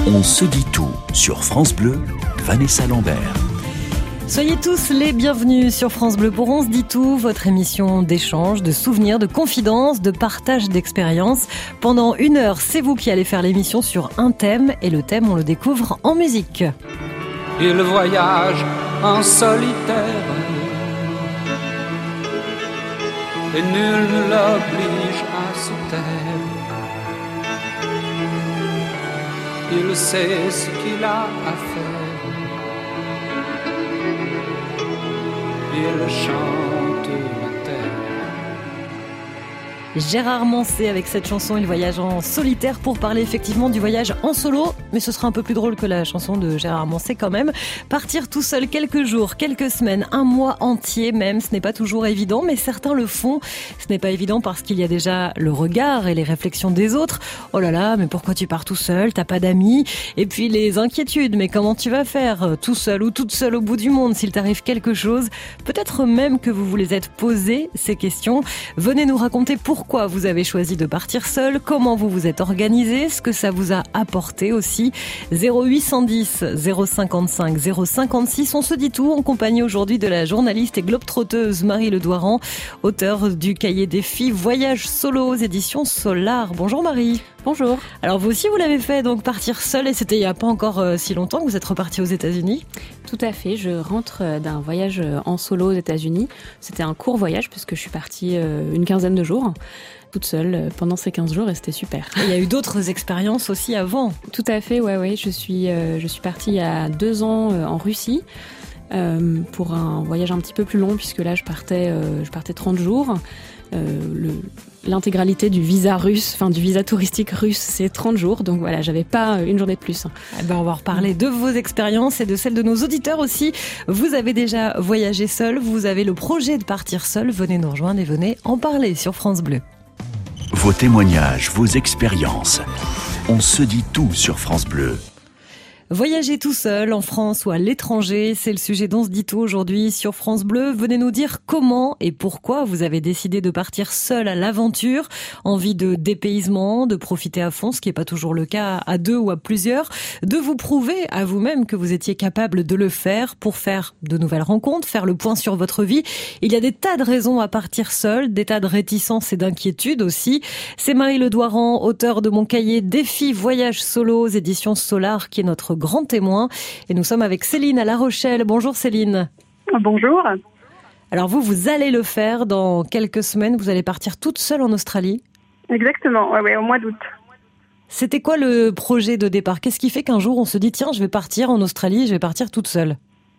On se dit tout sur France Bleu, Vanessa Lambert. Soyez tous les bienvenus sur France Bleu pour On se dit tout, votre émission d'échange, de souvenirs, de confidences, de partage d'expériences. Pendant 1 heure, c'est vous qui allez faire l'émission sur un thème et le thème, on le découvre en musique. Il voyage en solitaire et nul ne l'oblige à se taire. Il sait ce qu'il a à faire. Il chante la terre. Gérard Manset avec cette chanson, il voyage en solitaire pour parler effectivement du voyage en solo, mais ce sera un peu plus drôle que la chanson de Gérard Manset quand même. Partir tout seul quelques jours, quelques semaines, 1 mois entier même, ce n'est pas toujours évident, mais certains le font. Ce n'est pas évident parce qu'il y a déjà le regard et les réflexions des autres. Oh là là, mais pourquoi tu pars tout seul, t'as pas d'amis? Et puis les inquiétudes, mais comment tu vas faire tout seul ou toute seule au bout du monde s'il t'arrive quelque chose? Peut-être même que vous vous les êtes posées ces questions. Venez nous raconter pourquoi vous avez choisi de partir seul, comment vous vous êtes organisé, ce que ça vous a apporté aussi. 0810 055 056, on se dit tout en compagnie aujourd'hui de la journaliste et globe-trotteuse Marie Ledoiran, auteure du cahier des filles Voyage solo aux éditions Solar. Bonjour Marie. Bonjour. Alors vous aussi vous l'avez fait, donc partir seul, et c'était il n'y a pas encore si longtemps que vous êtes reparti aux États-Unis. Tout à fait, je rentre d'un voyage en solo aux États-Unis. C'était un court voyage puisque je suis partie une quinzaine de jours toute seule pendant ces 15 jours et c'était super. Et il y a eu d'autres expériences aussi avant. Tout à fait, ouais. Je suis partie il y a 2 ans en Russie pour un voyage un petit peu plus long puisque là je partais 30 jours. L'intégralité du visa russe, du visa touristique russe, c'est 30 jours. Donc voilà, j'avais pas une journée de plus. Eh ben, on va reparler de vos expériences et de celles de nos auditeurs aussi. Vous avez déjà voyagé seul, vous avez le projet de partir seul. Venez nous rejoindre et venez en parler sur France Bleu. Vos témoignages, vos expériences. On se dit tout sur France Bleu. Voyager tout seul en France ou à l'étranger, c'est le sujet dont se dit tout aujourd'hui sur France Bleu. Venez nous dire comment et pourquoi vous avez décidé de partir seul à l'aventure. Envie de dépaysement, de profiter à fond, ce qui n'est pas toujours le cas à 2 ou à plusieurs. De vous prouver à vous-même que vous étiez capable de le faire pour faire de nouvelles rencontres, faire le point sur votre vie. Il y a des tas de raisons à partir seul, des tas de réticences et d'inquiétudes aussi. C'est Marie Ledoiran, auteure de mon cahier Défi Voyage solo aux éditions Solar, qui est notre grand témoin. Et nous sommes avec Céline à La Rochelle. Bonjour Céline. Bonjour. Alors vous allez le faire dans quelques semaines. Vous allez partir toute seule en Australie. Exactement, ouais, au mois d'août. C'était quoi le projet de départ? Qu'est-ce qui fait qu'un jour on se dit tiens, je vais partir en Australie, je vais partir toute seule?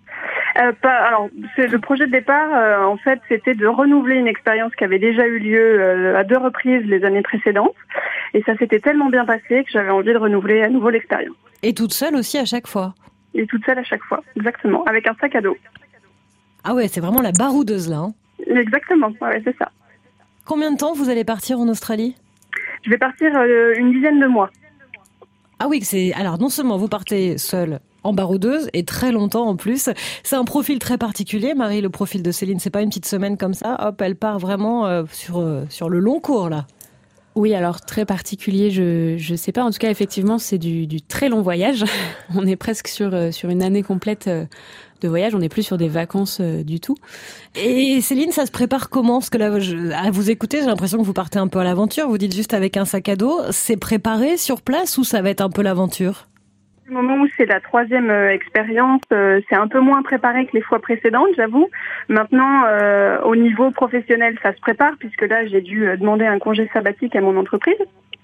Alors, le projet de départ, en fait, c'était de renouveler une expérience qui avait déjà eu lieu à 2 reprises les années précédentes. Et ça s'était tellement bien passé que j'avais envie de renouveler à nouveau l'expérience. Et toute seule aussi à chaque fois? Et toute seule à chaque fois, exactement, avec un sac à dos. Ah ouais, c'est vraiment la baroudeuse là. Hein. Exactement, ouais, c'est ça. Combien de temps vous allez partir en Australie? Je vais partir une dizaine de mois. Ah oui, alors non seulement vous partez seule en baroudeuse et très longtemps en plus. C'est un profil très particulier, Marie, le profil de Céline. C'est pas une petite semaine comme ça. Hop, elle part vraiment sur le long cours là. Oui, alors très particulier, je sais pas. En tout cas, effectivement, c'est du très long voyage. On est presque sur une année complète de voyage. On n'est plus sur des vacances du tout. Et Céline, ça se prépare comment? Parce que là, à vous écouter, j'ai l'impression que vous partez un peu à l'aventure. Vous dites juste avec un sac à dos. C'est préparé sur place ou ça va être un peu l'aventure? Au moment où c'est la 3e expérience, c'est un peu moins préparé que les fois précédentes, j'avoue. Maintenant, au niveau professionnel, ça se prépare puisque là, j'ai dû demander un congé sabbatique à mon entreprise.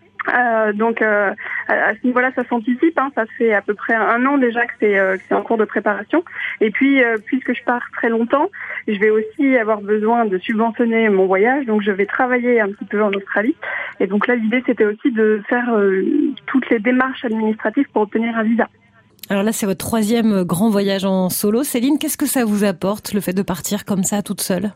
Donc, à ce niveau-là, ça s'anticipe. Ça fait à peu près 1 an déjà que c'est en cours de préparation. Et puis, puisque je pars très longtemps, je vais aussi avoir besoin de subventionner mon voyage. Donc, je vais travailler un petit peu en Australie. Et donc là, l'idée, c'était aussi de faire toutes les démarches administratives pour obtenir un visa. Alors là, c'est votre 3e grand voyage en solo. Céline, qu'est-ce que ça vous apporte, le fait de partir comme ça, toute seule?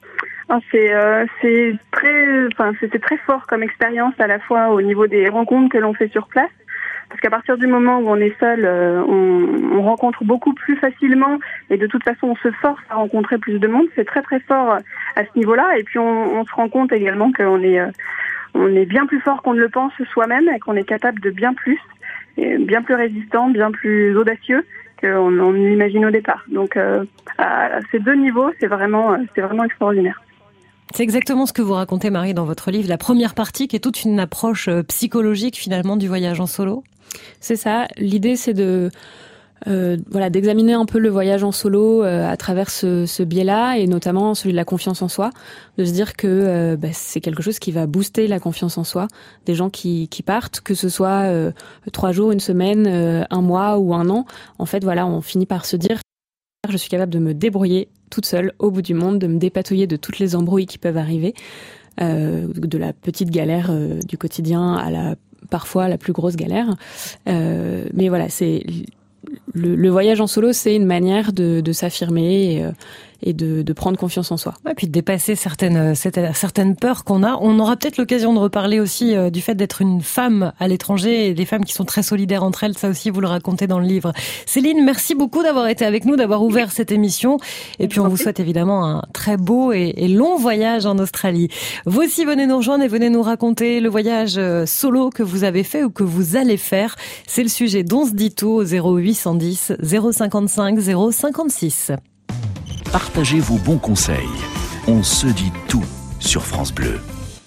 C'était très fort comme expérience à la fois au niveau des rencontres que l'on fait sur place, parce qu'à partir du moment où on est seul, on rencontre beaucoup plus facilement et de toute façon on se force à rencontrer plus de monde. C'est très très fort à ce niveau-là, et puis on se rend compte également qu'on est bien plus fort qu'on ne le pense soi-même et qu'on est capable de bien plus. est bien plus résistant, bien plus audacieux qu'on l'imagine au départ. Donc à ces deux niveaux, c'est vraiment extraordinaire. C'est exactement ce que vous racontez, Marie, dans votre livre, la première partie qui est toute une approche psychologique finalement du voyage en solo. C'est ça. L'idée, c'est d'examiner un peu le voyage en solo à travers ce biais-là, et notamment celui de la confiance en soi, de se dire que c'est quelque chose qui va booster la confiance en soi des gens qui partent, que ce soit 3 jours, une semaine, un mois ou un an. En fait, voilà, on finit par se dire je suis capable de me débrouiller toute seule au bout du monde, de me dépatouiller de toutes les embrouilles qui peuvent arriver, de la petite galère du quotidien à parfois la plus grosse galère. Mais voilà, c'est le voyage en solo, c'est une manière de s'affirmer et de prendre confiance en soi. Et puis de dépasser certaines peurs qu'on a. On aura peut-être l'occasion de reparler aussi du fait d'être une femme à l'étranger et des femmes qui sont très solidaires entre elles. Ça aussi, vous le racontez dans le livre. Céline, merci beaucoup d'avoir été avec nous, d'avoir ouvert cette émission. Et puis on vous souhaite évidemment un très beau et long voyage en Australie. Vous aussi, venez nous rejoindre et venez nous raconter le voyage solo que vous avez fait ou que vous allez faire. C'est le sujet d'On se dit tout au 0810 055 056. Partagez vos bons conseils. On se dit tout sur France Bleu.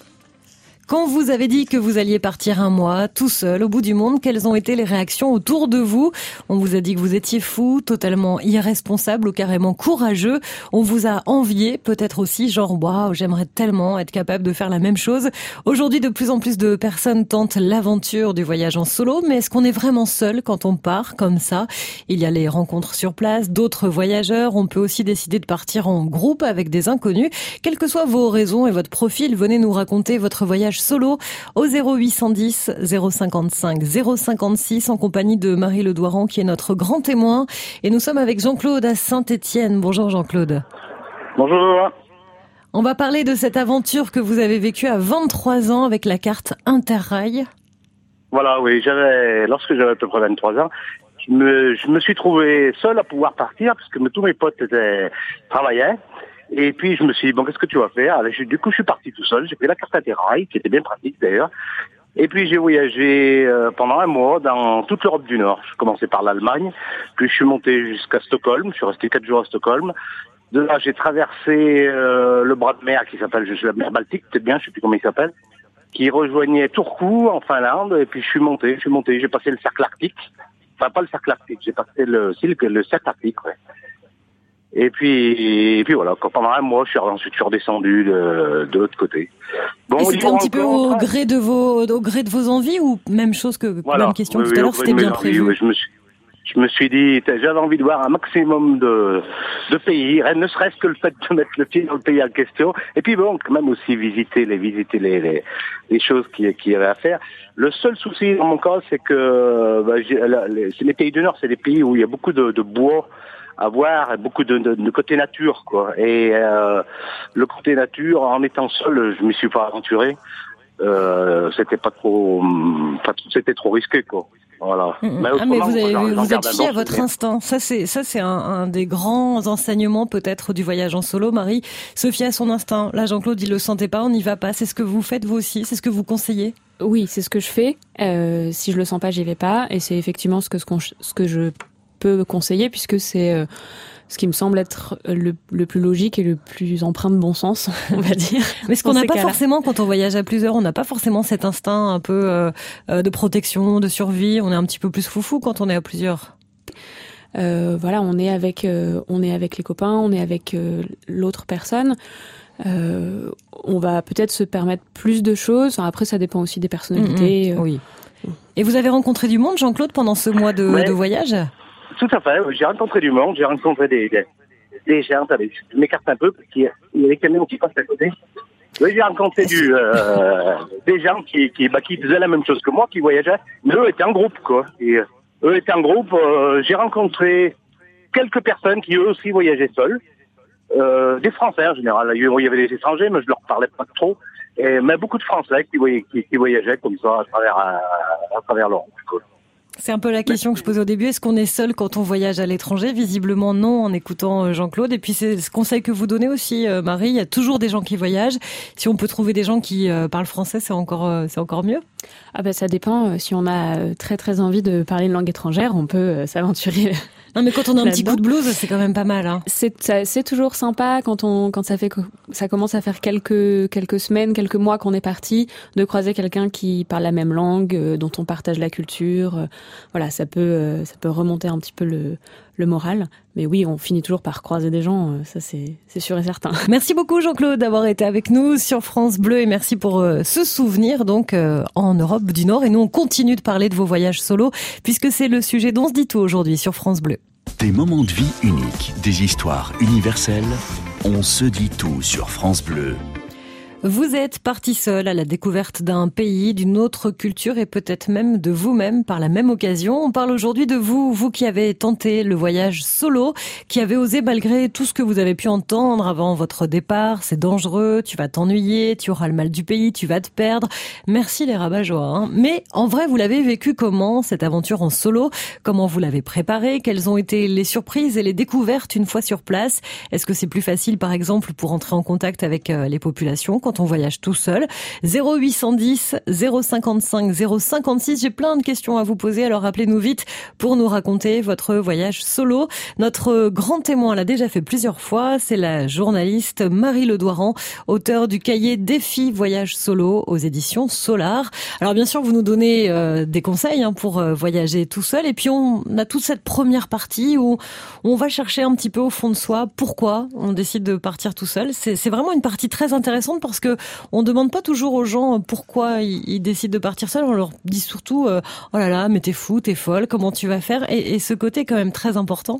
Quand vous avez dit que vous alliez partir un mois, tout seul, au bout du monde, quelles ont été les réactions autour de vous ? On vous a dit que vous étiez fou, totalement irresponsable ou carrément courageux. On vous a envié, peut-être aussi, genre, waouh, j'aimerais tellement être capable de faire la même chose. Aujourd'hui, de plus en plus de personnes tentent l'aventure du voyage en solo, mais est-ce qu'on est vraiment seul quand on part comme ça ? Il y a les rencontres sur place, d'autres voyageurs. On peut aussi décider de partir en groupe avec des inconnus. Quelles que soient vos raisons et votre profil, venez nous raconter votre voyage solo au 0810 055 056 en compagnie de Marie Ledouaran qui est notre grand témoin. Et nous sommes avec Jean-Claude à Saint-Étienne. Bonjour Jean-Claude. Bonjour. On va parler de cette aventure que vous avez vécue à 23 ans avec la carte Interrail. Voilà, oui, lorsque j'avais à peu près 23 ans, je me suis trouvé seul à pouvoir partir parce que tous mes potes travaillaient. Et puis je me suis dit, bon, qu'est-ce que tu vas faire ? Alors, du coup, je suis parti tout seul. J'ai pris la carte Interrail, qui était bien pratique d'ailleurs. Et puis j'ai voyagé pendant un mois dans toute l'Europe du Nord. Je commençais par l'Allemagne, puis je suis monté jusqu'à Stockholm. Je suis resté 4 jours à Stockholm. De là, j'ai traversé le bras de mer qui s'appelle la mer Baltique, peut-être bien, je sais plus comment il s'appelle, qui rejoignait Turku en Finlande. Et puis je suis monté. J'ai passé le cercle arctique. Enfin, pas le cercle arctique, j'ai passé le cercle arctique, ouais. Et puis voilà, pendant un mois, ensuite je suis redescendu de l'autre côté. Bon, et c'était un petit peu au gré de vos envies ou même chose que voilà, même question tout à l'heure, c'était bien prévu. Oui, je me suis dit, j'avais envie de voir un maximum de pays, ne serait-ce que le fait de mettre le pied dans le pays en question. Et puis bon, quand même aussi visiter les choses qu'il y avait à faire. Le seul souci dans mon cas, c'est que les pays du Nord, c'est des pays où il y a beaucoup de bois à voir, beaucoup de côté nature, quoi. Et le côté nature, en étant seul, je m'y suis pas aventuré. C'était trop risqué, quoi. Voilà. Mais vous êtes fié à votre instinct. Ça c'est un des grands enseignements peut-être du voyage en solo, Marie. Se fier à son instinct. Là, Jean-Claude, il le sentait pas, on n'y va pas. C'est ce que vous faites vous aussi. C'est ce que vous conseillez. Oui, c'est ce que je fais. Si je le sens pas, j'y vais pas. Et c'est effectivement ce que je peux conseiller, puisque c'est ce qui me semble être le plus logique et le plus empreint de bon sens, on va dire. Mais ce qu'on n'a pas forcément quand on voyage à plusieurs, on n'a pas forcément cet instinct un peu de protection, de survie. On est un petit peu plus foufou quand on est à plusieurs. Voilà, on est avec les copains, on est avec l'autre personne. On va peut-être se permettre plus de choses. Après, ça dépend aussi des personnalités. Oui. Et vous avez rencontré du monde, Jean-Claude, pendant ce mois de voyage ? Tout à fait, j'ai rencontré du monde, j'ai rencontré des gens, je m'écarte un peu parce qu'il y a des camions qui passent à côté. Oui, j'ai rencontré des gens qui faisaient la même chose que moi, qui voyageaient, mais eux étaient en groupe, quoi. Et eux étaient en groupe, j'ai rencontré quelques personnes qui eux aussi voyageaient seuls, des Français en général. Il y avait des étrangers, mais je leur parlais pas trop. Mais beaucoup de Français qui voyageaient comme ça à travers l'Europe, quoi. C'est un peu la question que je posais au début. Est-ce qu'on est seul quand on voyage à l'étranger? Visiblement non, en écoutant Jean-Claude. Et puis c'est ce conseil que vous donnez aussi, Marie. Il y a toujours des gens qui voyagent. Si on peut trouver des gens qui parlent français, c'est encore mieux. Ah bah ça dépend. Si on a très très envie de parler une langue étrangère, on peut s'aventurer. Non, mais quand on a un petit coup de blues, c'est quand même pas mal. Hein. C'est toujours sympa quand ça commence à faire quelques semaines, quelques mois qu'on est parti, de croiser quelqu'un qui parle la même langue, dont on partage la culture. Voilà, ça peut remonter un petit peu le moral. Mais oui, on finit toujours par croiser des gens, ça c'est sûr et certain. Merci beaucoup Jean-Claude d'avoir été avec nous sur France Bleu et merci pour ce souvenir donc en Europe du Nord. Et nous on continue de parler de vos voyages solo puisque c'est le sujet dont on se dit tout aujourd'hui sur France Bleu. Des moments de vie uniques, des histoires universelles, on se dit tout sur France Bleu. Vous êtes parti seul à la découverte d'un pays, d'une autre culture et peut-être même de vous-même par la même occasion. On parle aujourd'hui de vous qui avez tenté le voyage solo, qui avez osé malgré tout ce que vous avez pu entendre avant votre départ. C'est dangereux, tu vas t'ennuyer, tu auras le mal du pays, tu vas te perdre. Merci les rabat-joie. Hein. Mais en vrai, vous l'avez vécu comment cette aventure en solo? Comment vous l'avez préparée? Quelles ont été les surprises et les découvertes une fois sur place? Est-ce que c'est plus facile par exemple pour entrer en contact avec les populations quand on voyage tout seul? 0810 055 056. J'ai plein de questions à vous poser, alors appelez-nous vite pour nous raconter votre voyage solo. Notre grand témoin l'a déjà fait plusieurs fois, c'est la journaliste Marie Ledoiran, auteure du cahier Défi Voyage Solo aux éditions Solar. Alors bien sûr, vous nous donnez des conseils pour voyager tout seul, et puis on a toute cette première partie où on va chercher un petit peu au fond de soi pourquoi on décide de partir tout seul. C'est vraiment une partie très intéressante parce que on demande pas toujours aux gens pourquoi ils décident de partir seuls. On leur dit surtout oh là là, mais t'es fou, t'es folle, comment tu vas faire? Et ce côté est quand même très important.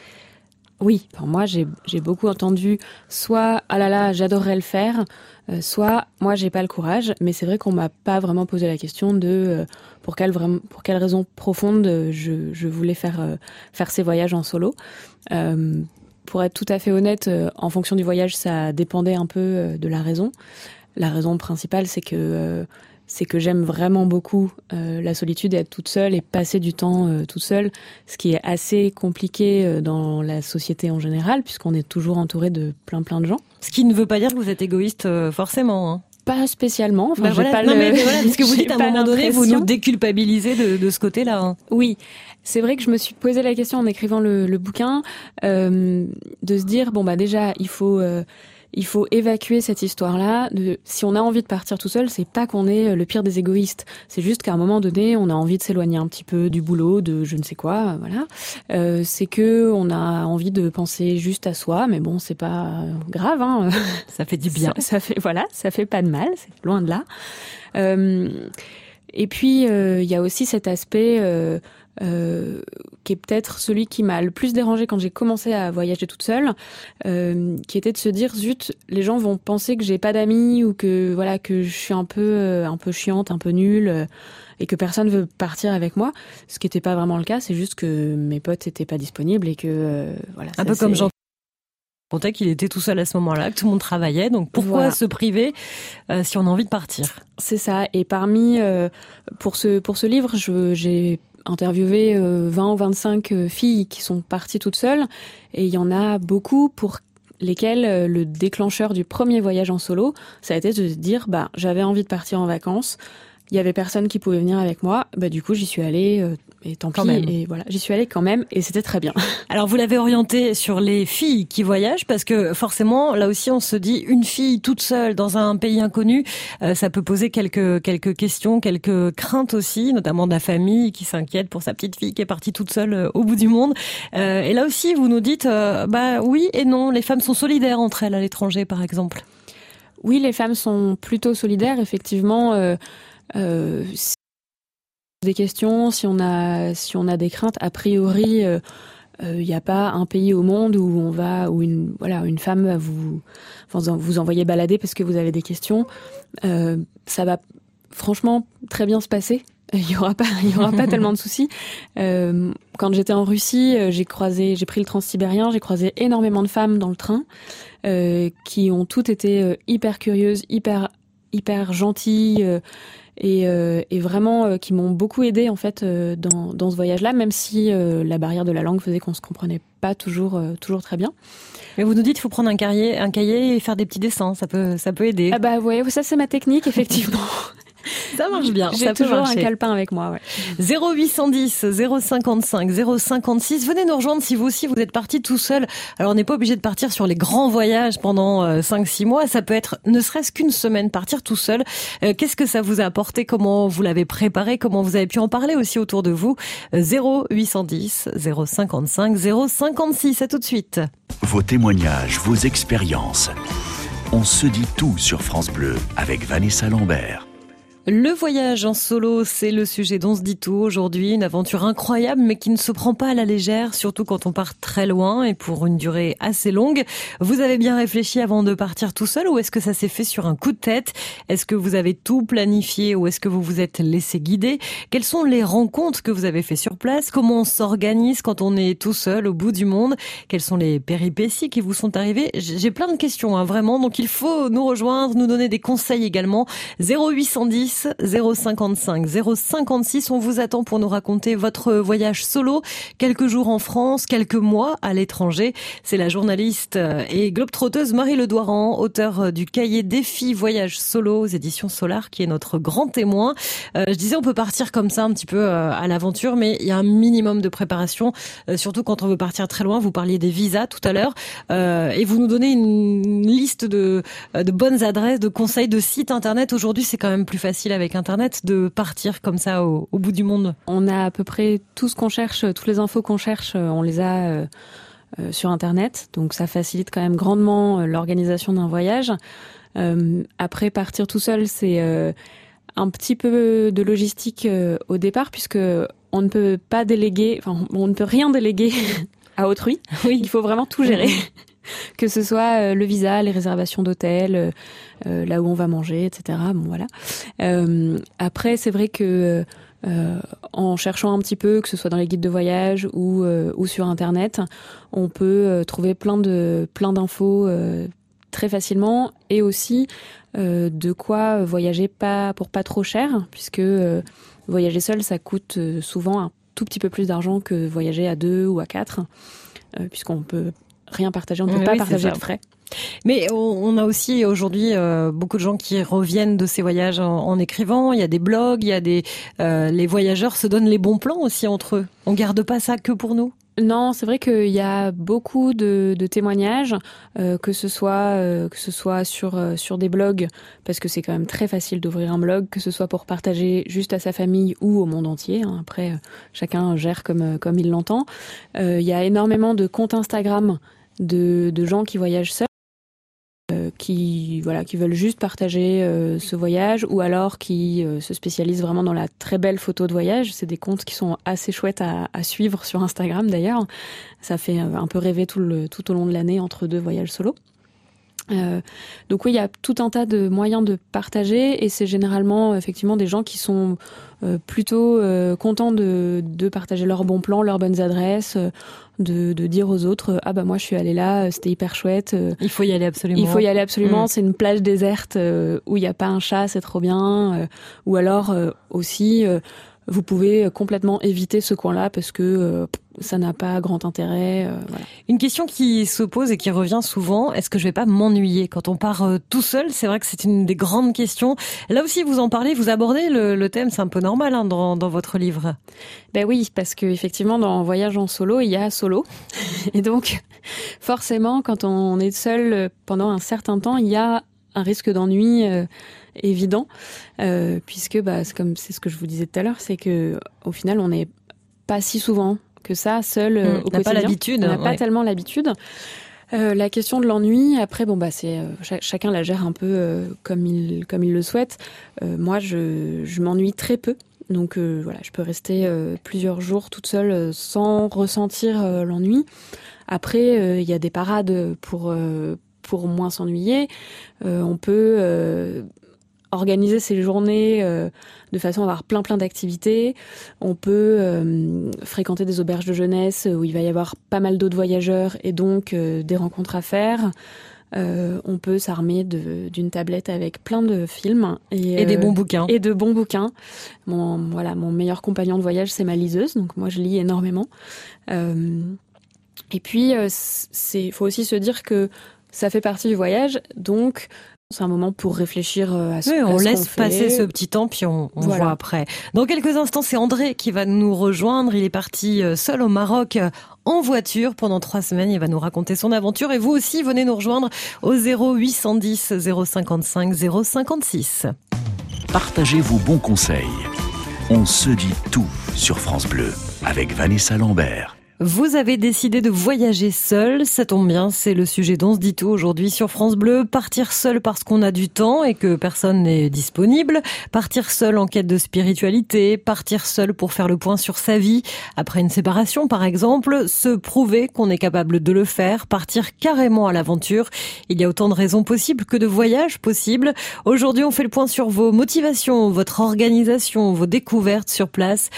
Oui, pour moi j'ai beaucoup entendu soit ah là là, j'adorerais le faire, soit moi j'ai pas le courage. Mais c'est vrai qu'on m'a pas vraiment posé la question de pour quelle raison profonde je voulais faire ces voyages en solo. Pour être tout à fait honnête, en fonction du voyage, ça dépendait un peu de la raison. La raison principale, c'est que j'aime vraiment beaucoup la solitude et être toute seule et passer du temps toute seule, ce qui est assez compliqué dans la société en général, puisqu'on est toujours entouré de plein de gens. Ce qui ne veut pas dire que vous êtes égoïste forcément. Hein. Pas spécialement. Enfin, voilà, parce que vous dites à un moment donné, vous nous déculpabilisez de ce côté-là. Hein. Oui. C'est vrai que je me suis posé la question en écrivant le bouquin, de se dire, bon, bah, déjà, il faut évacuer cette histoire-là. Si on a envie de partir tout seul, c'est pas qu'on est le pire des égoïstes. C'est juste qu'à un moment donné, on a envie de s'éloigner un petit peu du boulot, de je ne sais quoi, voilà. C'est que on a envie de penser juste à soi, mais bon, c'est pas grave, hein. Ça fait du bien. Ça fait pas de mal, c'est loin de là. Et puis, il y a aussi cet aspect, qui est peut-être celui qui m'a le plus dérangée quand j'ai commencé à voyager toute seule, qui était de se dire zut, les gens vont penser que j'ai pas d'amis ou que voilà que je suis un peu chiante, un peu nulle et que personne veut partir avec moi, ce qui était pas vraiment le cas, c'est juste que mes potes étaient pas disponibles et que voilà. Un peu comme Jean Contait qu'il était tout seul à ce moment-là, que tout le monde travaillait, donc pourquoi se priver si on a envie de partir? C'est ça. Et parmi pour ce livre, j'ai interviewé 20 ou 25 filles qui sont parties toutes seules, et il y en a beaucoup pour lesquelles le déclencheur du premier voyage en solo, ça a été de se dire bah j'avais envie de partir en vacances, il y avait personne qui pouvait venir avec moi, bah du coup j'y suis allée et tant pis, et voilà, j'y suis allée quand même et c'était très bien. Alors vous l'avez orienté sur les filles qui voyagent parce que forcément là aussi on se dit une fille toute seule dans un pays inconnu, ça peut poser quelques questions, quelques craintes aussi, notamment de la famille qui s'inquiète pour sa petite fille qui est partie toute seule au bout du monde. Et là aussi vous nous dites bah oui et non, les femmes sont solidaires entre elles à l'étranger par exemple. Oui, les femmes sont plutôt solidaires effectivement. Des questions, si on a des craintes, a priori, il n'y a pas un pays au monde où une femme va vous envoyer balader parce que vous avez des questions. Ça va franchement très bien se passer. Il y aura pas tellement de soucis. Quand j'étais en Russie, j'ai pris le transsibérien, j'ai croisé énormément de femmes dans le train qui ont toutes été hyper curieuses, hyper gentilles. et vraiment qui m'ont beaucoup aidée en fait dans ce voyage-là, même si la barrière de la langue faisait qu'on se comprenait pas toujours très bien. Mais vous nous dites qu'il faut prendre un cahier et faire des petits dessins, ça peut aider. Ah bah vous voyez, ça c'est ma technique effectivement. Ça marche bien. J'ai toujours un calepin avec moi. Ouais. 0810 055 056. Venez nous rejoindre si vous aussi vous êtes parti tout seul. Alors on n'est pas obligé de partir sur les grands voyages pendant 5-6 mois. Ça peut être ne serait-ce qu'une semaine partir tout seul. Qu'est-ce que ça vous a apporté? Comment vous l'avez préparé? Comment vous avez pu en parler aussi autour de vous? 0810 055 056. À tout de suite. Vos témoignages, vos expériences. On se dit tout sur France Bleu avec Vanessa Lambert. Le voyage en solo, c'est le sujet dont se dit tout aujourd'hui. Une aventure incroyable, mais qui ne se prend pas à la légère, surtout quand on part très loin et pour une durée assez longue. Vous avez bien réfléchi avant de partir tout seul ou est-ce que ça s'est fait sur un coup de tête? Est-ce que vous avez tout planifié ou est-ce que vous vous êtes laissé guider? Quelles sont les rencontres que vous avez fait sur place? Comment on s'organise quand on est tout seul au bout du monde? Quelles sont les péripéties qui vous sont arrivées? J'ai plein de questions, vraiment. Donc il faut nous rejoindre, nous donner des conseils également. 0810 055 056. On vous attend pour nous raconter votre voyage solo. Quelques jours en France, quelques mois à l'étranger. C'est la journaliste et globe-trotteuse Marie Ledoiran, auteure du cahier Défi Voyage Solo aux éditions Solar, qui est notre grand témoin. Je disais, on peut partir comme ça un petit peu à l'aventure, mais il y a un minimum de préparation, surtout quand on veut partir très loin. Vous parliez des visas tout à l'heure, et vous nous donnez une liste de bonnes adresses, de conseils, de sites internet. Aujourd'hui, c'est quand même plus facile avec Internet de partir comme ça au bout du monde. On a à peu près tout ce qu'on cherche, toutes les infos qu'on cherche, on les a sur Internet. Donc ça facilite quand même grandement l'organisation d'un voyage. Après, partir tout seul, c'est un petit peu de logistique au départ, puisque on ne peut pas déléguer, enfin on ne peut rien déléguer à autrui. Oui. Il faut vraiment tout gérer. Que ce soit le visa, les réservations d'hôtel, là où on va manger, etc. Bon, voilà. Après, c'est vrai que en cherchant un petit peu, que ce soit dans les guides de voyage ou sur Internet, on peut trouver plein d'infos très facilement et aussi de quoi voyager pour pas trop cher, puisque voyager seul, ça coûte souvent un tout petit peu plus d'argent que voyager à 2 ou à 4, puisqu'on peut rien partager, on ne peut pas partager de frais. Mais on a aussi aujourd'hui beaucoup de gens qui reviennent de ces voyages en écrivant. Il y a des blogs, il y a les voyageurs se donnent les bons plans aussi entre eux. On garde pas ça que pour nous. Non, c'est vrai qu'il y a beaucoup de témoignages, que ce soit sur des blogs, parce que c'est quand même très facile d'ouvrir un blog, que ce soit pour partager juste à sa famille ou au monde entier. Après, chacun gère comme il l'entend. Il y a énormément de comptes Instagram de gens qui voyagent seuls, qui veulent juste partager ce voyage, ou alors qui se spécialisent vraiment dans la très belle photo de voyage. C'est des comptes qui sont assez chouettes à suivre sur Instagram d'ailleurs. Ça fait un peu rêver tout au long de l'année entre deux voyages solo. Donc oui, il y a tout un tas de moyens de partager et c'est généralement effectivement des gens qui sont plutôt contents de partager leurs bons plans, leurs bonnes adresses, de dire aux autres ah bah moi je suis allée là, c'était hyper chouette. Il faut y aller absolument. C'est une plage déserte où il n'y a pas un chat, c'est trop bien. Ou alors aussi vous pouvez complètement éviter ce coin-là parce que ça n'a pas grand intérêt. Voilà. Une question qui se pose et qui revient souvent, est-ce que je vais pas m'ennuyer quand on part tout seul? C'est vrai que c'est une des grandes questions. Là aussi, vous en parlez, vous abordez le thème, c'est un peu normal dans votre livre. Ben oui, parce que effectivement, dans Voyage en solo, il y a solo. Et donc, forcément, quand on est seul pendant un certain temps, il y a un risque d'ennui évident, puisque c'est ce que je vous disais tout à l'heure, c'est que au final, on n'est pas si souvent que ça, seul au quotidien. Pas l'habitude. On n'a pas tellement l'habitude. La question de l'ennui, après, c'est chacun la gère un peu comme il le souhaite. Moi, je m'ennuie très peu. Donc je peux rester plusieurs jours toute seule sans ressentir l'ennui. Après, il y a des parades pour moins s'ennuyer. On peut organiser ses journées de façon à avoir plein d'activités. On peut fréquenter des auberges de jeunesse où il va y avoir pas mal d'autres voyageurs et donc des rencontres à faire. On peut s'armer d'une tablette avec plein de films et des bons bouquins. Et de bons bouquins. Mon meilleur compagnon de voyage, c'est ma liseuse, donc moi je lis énormément. Et puis, faut aussi se dire que ça fait partie du voyage, donc c'est un moment pour réfléchir à ce qu'on fait. On laisse passer ce petit temps, puis on voit après. Dans quelques instants, c'est André qui va nous rejoindre. Il est parti seul au Maroc en voiture pendant 3 semaines. Il va nous raconter son aventure. Et vous aussi, venez nous rejoindre au 0810 055 056. Partagez vos bons conseils. On se dit tout sur France Bleu avec Vanessa Lambert. Vous avez décidé de voyager seul, ça tombe bien, c'est le sujet d'On se dit tout aujourd'hui sur France Bleu. Partir seul parce qu'on a du temps et que personne n'est disponible, partir seul en quête de spiritualité, partir seul pour faire le point sur sa vie, après une séparation par exemple, se prouver qu'on est capable de le faire, partir carrément à l'aventure. Il y a autant de raisons possibles que de voyages possibles. Aujourd'hui, on fait le point sur vos motivations, votre organisation, vos découvertes sur place.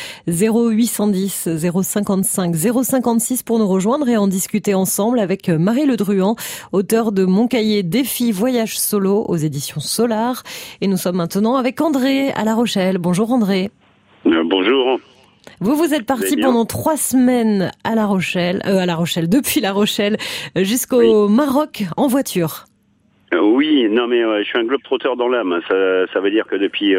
0810 055 056 pour nous rejoindre et en discuter ensemble avec Marie Le Druand, auteure de Mon cahier défi voyage solo aux éditions Solar. Et nous sommes maintenant avec André à La Rochelle. Bonjour André. Bonjour. Vous êtes parti pendant 3 semaines à La Rochelle, depuis La Rochelle jusqu'au Maroc en voiture. Oui, non mais je suis un globe-trotteur dans l'âme. Ça veut dire que depuis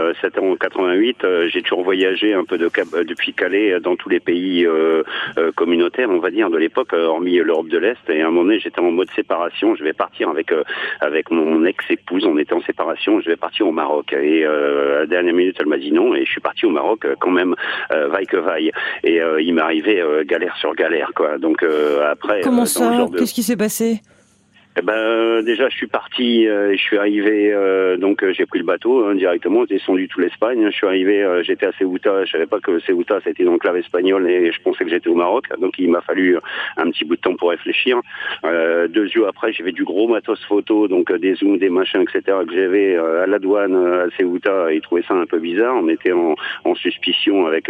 788, j'ai toujours voyagé un peu depuis Calais dans tous les pays communautaires, on va dire, de l'époque, hormis l'Europe de l'Est. Et à un moment donné, j'étais en mode séparation. Je vais partir avec mon ex-épouse. On était en séparation. Je vais partir au Maroc. Et à la dernière minute, elle m'a dit non. Et je suis parti au Maroc quand même, vaille que vaille. Et il m'est arrivé galère sur galère, quoi. Donc après. Comment ça ? Qu'est-ce qui s'est passé ? Déjà je suis parti, je suis arrivé, donc j'ai pris le bateau directement, j'ai descendu tout l'Espagne, je suis arrivé, j'étais à Ceuta, je savais pas que Ceuta c'était une enclave espagnole et je pensais que j'étais au Maroc, donc il m'a fallu un petit bout de temps pour réfléchir. 2 jours après, j'avais du gros matos photo, donc des zooms, des machins, etc. que j'avais à la douane à Ceuta, ils trouvaient ça un peu bizarre, on était en suspicion avec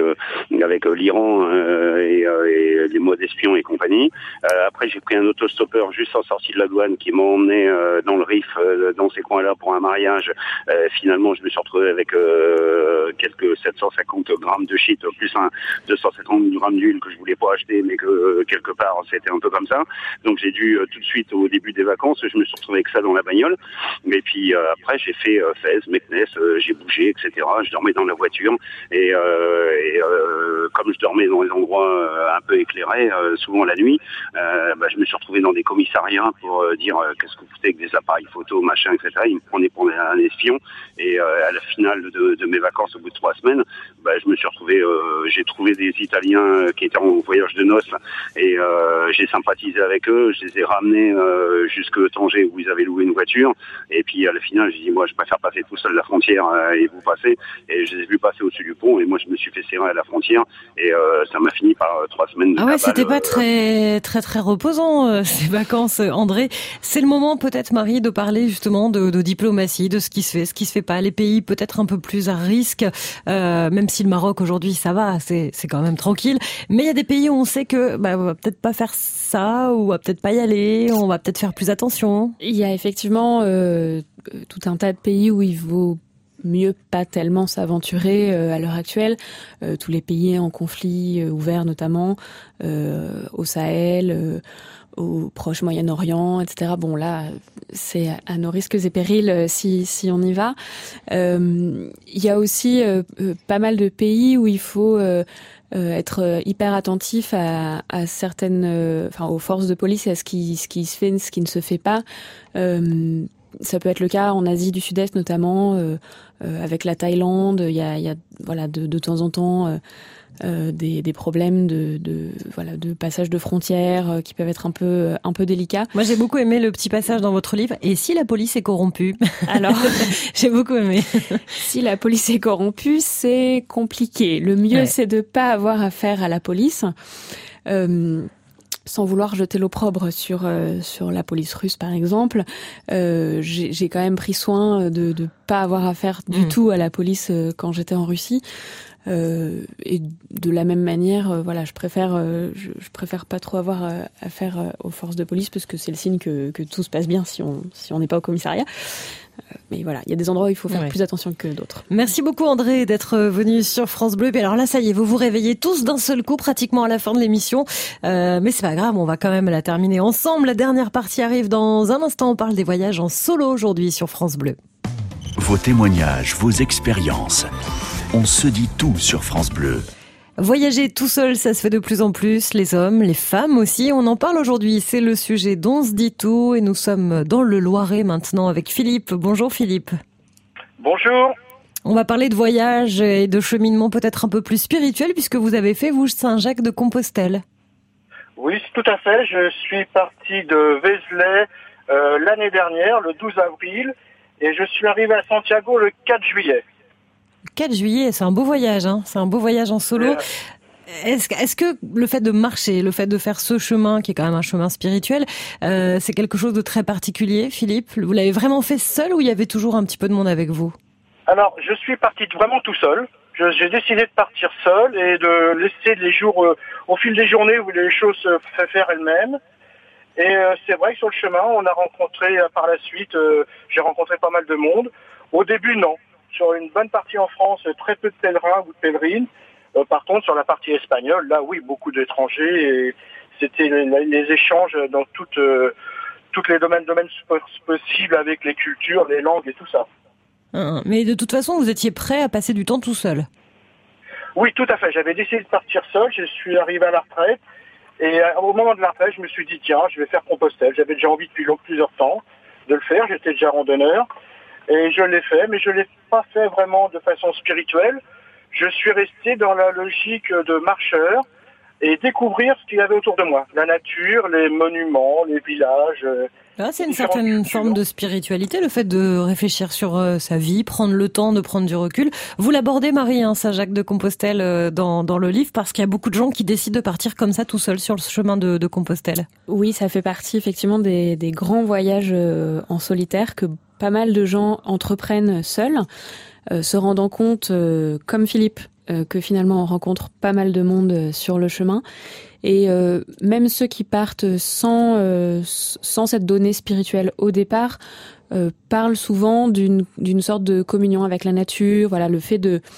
l'Iran et les modes espions et compagnie. Après j'ai pris un autostoppeur juste en sortie de la douane qui m'a emmené dans le Rif, dans ces coins-là pour un mariage. Finalement, je me suis retrouvé avec quelques 750 grammes de shit, plus 250 grammes d'huile que je voulais pas acheter, mais que quelque part, c'était un peu comme ça. Donc j'ai dû tout de suite, au début des vacances, je me suis retrouvé avec ça dans la bagnole. Et puis après, j'ai fait Fès, Meknès, j'ai bougé, etc. Je dormais dans la voiture et comme je dormais dans des endroits un peu éclairés, souvent la nuit, je me suis retrouvé dans des commissariats pour dire qu'est-ce que vous foutez avec des appareils photo, machin, etc. Il me prenait pour un espion. Et à la finale de mes vacances, au bout de 3 semaines, je me suis retrouvé, j'ai trouvé des Italiens qui étaient en voyage de noces et j'ai sympathisé avec eux. Je les ai ramenés jusque Tanger où ils avaient loué une voiture. Et puis à la finale, j'ai dit moi je préfère passer tout seul la frontière et vous passez. Et je les ai vus passer au-dessus du pont et moi je me suis fait serrer à la frontière et ça m'a fini par 3 semaines de ouais, c'était pas très très très reposant ces vacances, André. C'est le moment peut-être, Marie, de parler justement de diplomatie, de ce qui se fait pas. Les pays peut-être un peu plus à risque, même si le Maroc aujourd'hui ça va, c'est quand même tranquille. Mais il y a des pays où on sait que on va peut-être pas faire ça, ou on va peut-être pas y aller, on va peut-être faire plus attention. Il y a effectivement tout un tas de pays où il vaut mieux pas tellement s'aventurer à l'heure actuelle. Tous les pays en conflit ouvert notamment, au Sahel, au Proche Moyen-Orient, etc. Bon là, c'est à nos risques et périls si on y va. Il y a aussi pas mal de pays où il faut être hyper attentif à certaines, aux forces de police et à ce qui se fait, ce qui ne se fait pas. Ça peut être le cas en Asie du Sud-Est notamment, avec la Thaïlande. Il y a de temps en temps des problèmes de passage de frontières qui peuvent être un peu délicats. Moi, j'ai beaucoup aimé le petit passage dans votre livre. Et si la police est corrompue? Alors, j'ai beaucoup aimé. Si la police est corrompue, c'est compliqué. Le mieux, c'est de pas avoir affaire à la police. Sans vouloir jeter l'opprobre sur la police russe, par exemple, j'ai quand même pris soin de pas avoir affaire du tout à la police quand j'étais en Russie. Et de la même manière, voilà, je préfère pas trop avoir affaire aux forces de police parce que c'est le signe que tout se passe bien si on n'est pas au commissariat. Mais voilà, il y a des endroits où il faut faire plus attention que d'autres. Merci beaucoup André d'être venu sur France Bleu. Et alors là, ça y est, vous vous réveillez tous d'un seul coup pratiquement à la fin de l'émission. Mais c'est pas grave, on va quand même la terminer ensemble. La dernière partie arrive dans un instant. On parle des voyages en solo aujourd'hui sur France Bleu. Vos témoignages, vos expériences. On se dit tout sur France Bleu. Voyager tout seul, ça se fait de plus en plus, les hommes, les femmes aussi. On en parle aujourd'hui, c'est le sujet d'On se dit tout et nous sommes dans le Loiret maintenant avec Philippe. Bonjour Philippe. Bonjour. On va parler de voyage et de cheminement peut-être un peu plus spirituel puisque vous avez fait, vous, Saint-Jacques-de-Compostelle. Oui, tout à fait. Je suis parti de Vézelay l'année dernière, le 12 avril, et je suis arrivé à Santiago le 4 juillet. 4 juillet, c'est un beau voyage, hein. C'est un beau voyage en solo. Est-ce que le fait de marcher, le fait de faire ce chemin, qui est quand même un chemin spirituel, c'est quelque chose de très particulier, Philippe? Vous l'avez vraiment fait seul ou il y avait toujours un petit peu de monde avec vous? Alors, je suis parti vraiment tout seul. J'ai décidé de partir seul et de laisser les jours, au fil des journées où les choses se font faire elles-mêmes. Et c'est vrai que sur le chemin, on a rencontré par la suite, j'ai rencontré pas mal de monde. Au début, non. Sur une bonne partie en France, très peu de pèlerins ou de pèlerines. Par contre, sur la partie espagnole, là, oui, beaucoup d'étrangers. Et c'était les échanges dans toutes les domaines possibles avec les cultures, les langues et tout ça. Mais de toute façon, vous étiez prêt à passer du temps tout seul? Oui, tout à fait. J'avais décidé de partir seul. Je suis arrivé à la retraite. Et au moment de la retraite, je me suis dit, tiens, je vais faire Compostelle. J'avais déjà envie depuis plusieurs temps de le faire. J'étais déjà randonneur. Et je l'ai fait, mais je l'ai pas fait vraiment de façon spirituelle. Je suis resté dans la logique de marcheur et découvrir ce qu'il y avait autour de moi. La nature, les monuments, les villages. Là, c'est une certaine forme de spiritualité, le fait de réfléchir sur sa vie, prendre le temps de prendre du recul. Vous l'abordez, Marie, Saint-Jacques-de-Compostelle dans le livre, parce qu'il y a beaucoup de gens qui décident de partir comme ça tout seul sur le chemin de Compostelle. Oui, ça fait partie effectivement des grands voyages en solitaire que pas mal de gens entreprennent seuls, se rendant compte, comme Philippe, que finalement on rencontre pas mal de monde sur le chemin. Et même ceux qui partent sans cette donnée spirituelle au départ parlent souvent d'une sorte de communion avec la nature. Voilà, le fait de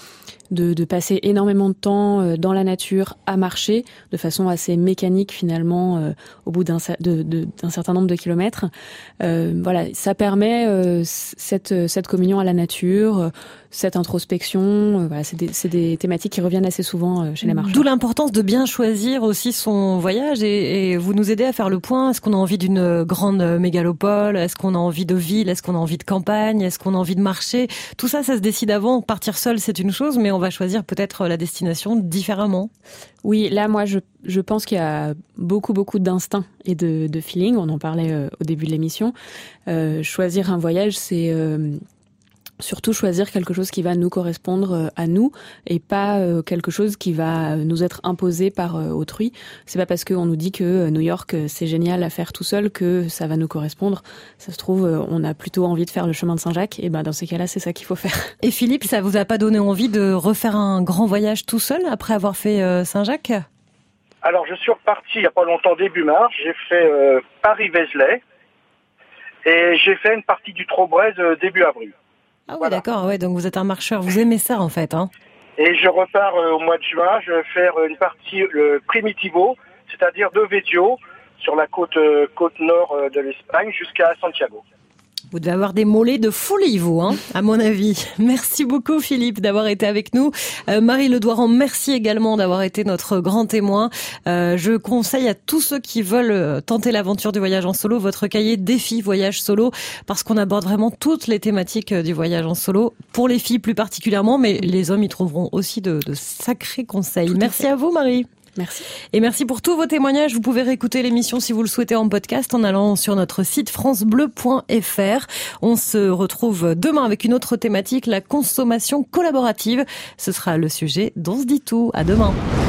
passer énormément de temps dans la nature à marcher de façon assez mécanique finalement au bout d'un certain nombre de kilomètres. Voilà, ça permet cette communion à la nature, cette introspection. Voilà, c'est des thématiques qui reviennent assez souvent chez les marcheurs. D'où l'importance de bien choisir aussi son voyage et vous nous aidez à faire le point. Est-ce qu'on a envie d'une grande mégalopole? Est-ce qu'on a envie de ville? Est-ce qu'on a envie de campagne? Est-ce qu'on a envie de marcher? Tout ça, ça se décide avant. Partir seul, c'est une chose, mais on va choisir peut-être la destination différemment. Oui, là, moi, je pense qu'il y a beaucoup d'instinct et de feeling. On en parlait au début de l'émission. Choisir un voyage, c'est surtout choisir quelque chose qui va nous correspondre à nous et pas quelque chose qui va nous être imposé par autrui. C'est pas parce qu'on nous dit que New York c'est génial à faire tout seul que ça va nous correspondre. Ça se trouve, on a plutôt envie de faire le chemin de Saint-Jacques et ben dans ces cas-là, c'est ça qu'il faut faire. Et Philippe, ça vous a pas donné envie de refaire un grand voyage tout seul après avoir fait Saint-Jacques? Alors, je suis reparti il y a pas longtemps, début mars. J'ai fait Paris-Vézelay et j'ai fait une partie du Trobreuse début avril. Ah oui, voilà. D'accord, ouais, donc vous êtes un marcheur, vous aimez ça en fait, hein. Et je repars au mois de juin, je vais faire une partie le Primitivo, c'est-à-dire de Védio, sur la côte nord de l'Espagne, jusqu'à Santiago. Vous devez avoir des mollets de folie, vous, hein, à mon avis. Merci beaucoup, Philippe, d'avoir été avec nous. Marie Ledoiran, merci également d'avoir été notre grand témoin. Je conseille à tous ceux qui veulent tenter l'aventure du voyage en solo, votre cahier défi voyage solo, parce qu'on aborde vraiment toutes les thématiques du voyage en solo, pour les filles plus particulièrement, mais les hommes y trouveront aussi de sacrés conseils. Merci à vous, Marie. Merci. Et merci pour tous vos témoignages. Vous pouvez réécouter l'émission si vous le souhaitez en podcast en allant sur notre site francebleu.fr. On se retrouve demain avec une autre thématique, la consommation collaborative. Ce sera le sujet d'On se dit tout. À demain.